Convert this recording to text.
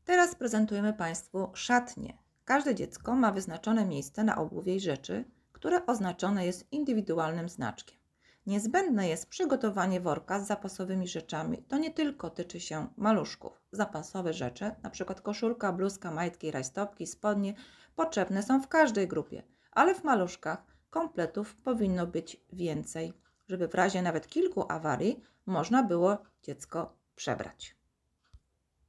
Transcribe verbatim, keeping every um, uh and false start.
Teraz prezentujemy Państwu szatnię. Każde dziecko ma wyznaczone miejsce na obuwie i rzeczy, które oznaczone jest indywidualnym znaczkiem. Niezbędne jest przygotowanie worka z zapasowymi rzeczami. To nie tylko tyczy się maluszków. Zapasowe rzeczy, np. koszulka, bluzka, majtki, rajstopki, spodnie, potrzebne są w każdej grupie, ale w maluszkach kompletów powinno być więcej, żeby w razie nawet kilku awarii można było dziecko przebrać.